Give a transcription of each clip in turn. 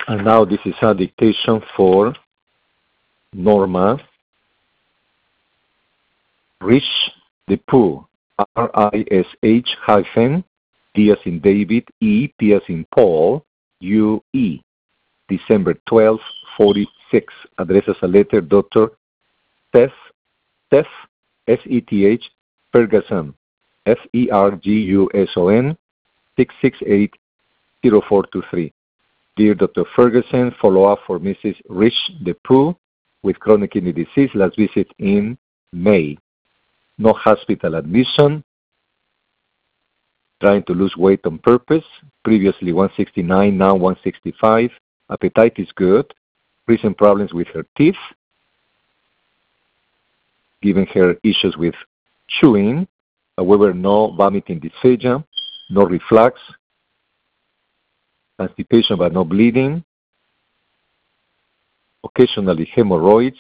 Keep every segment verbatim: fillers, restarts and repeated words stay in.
And now this is a dictation for Norma Rish Depew, R I S H hyphen D as in David, E, P as in Paul, U, E, December twelfth, forty-six. Addresses a letter, Doctor Seth, Seth, S E T H, Ferguson, F E R G U S O N, six six eight, zero four two three. Dear Doctor Ferguson, follow-up for Missus Rish Depew with chronic kidney disease, last visit in May. No hospital admission. Trying to lose weight on purpose. Previously one sixty-nine, now one sixty-five. Appetite is good. Recent problems with her teeth. Giving her issues with chewing. However, no vomiting dysphagia. No reflux. Constipation but no bleeding. Occasionally hemorrhoids.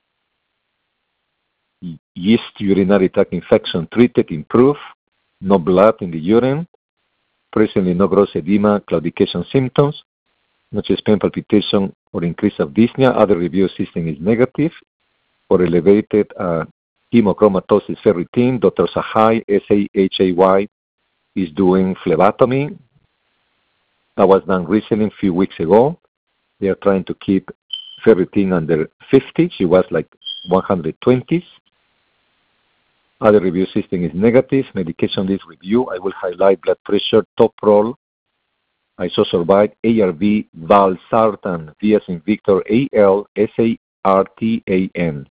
Yeast urinary tract infection treated, improved. No blood in the urine. Presently no gross edema, claudication symptoms. No chest pain, palpitation, or increase of dyspnea. Other review system is negative. For elevated uh, hemochromatosis ferritin, Doctor Sahai, S A H A Y, is doing phlebotomy. That was done recently, a few weeks ago. They are trying to keep ferritin under fifty. She was like one hundred twenty. Other review system is negative. Medication list review. I will highlight blood pressure, Toprol, Isosorbide, A R V, Valsartan, V as in Victor, A L, S A R T A N.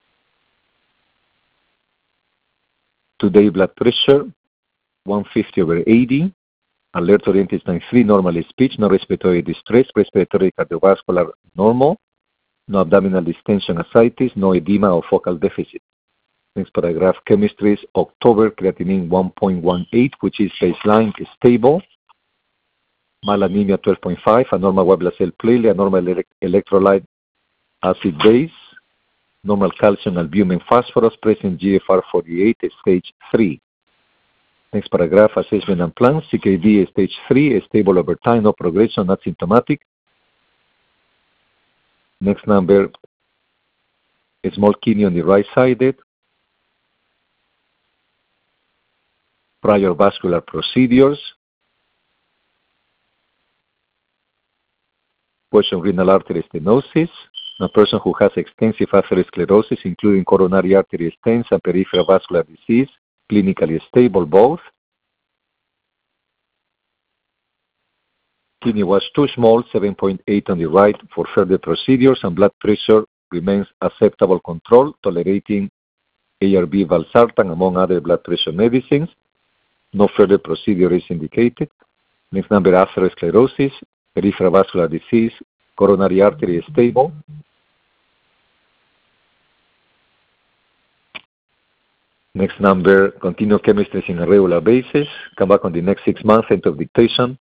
Today blood pressure, one fifty over eighty. Alert oriented time three, normal speech, no respiratory distress, respiratory cardiovascular normal, no abdominal distension, ascites, no edema or focal deficit. Next paragraph, chemistry is October, creatinine one point one eight, which is baseline, is stable. Malanemia twelve point five, a normal white blood cell platelet, a normal ele- electrolyte acid base, normal calcium, albumin, phosphorus, present G F R forty-eight, stage three. Next paragraph, assessment and plan. C K D stage three, stable over time, no progression, not symptomatic. Next number, a small kidney on the right sided. Prior vascular procedures. Question, renal artery stenosis. A person who has extensive atherosclerosis, including coronary artery stents and peripheral vascular disease, clinically stable both. Kidney was too small, seven point eight on the right for further procedures, and blood pressure remains acceptable control, tolerating A R B, Valsartan, among other blood pressure medicines. No further procedure is indicated. Next number, atherosclerosis, peripheral vascular disease, coronary artery is stable. Next number, continue chemistry in a regular basis. Come back on the next six months, end of dictation.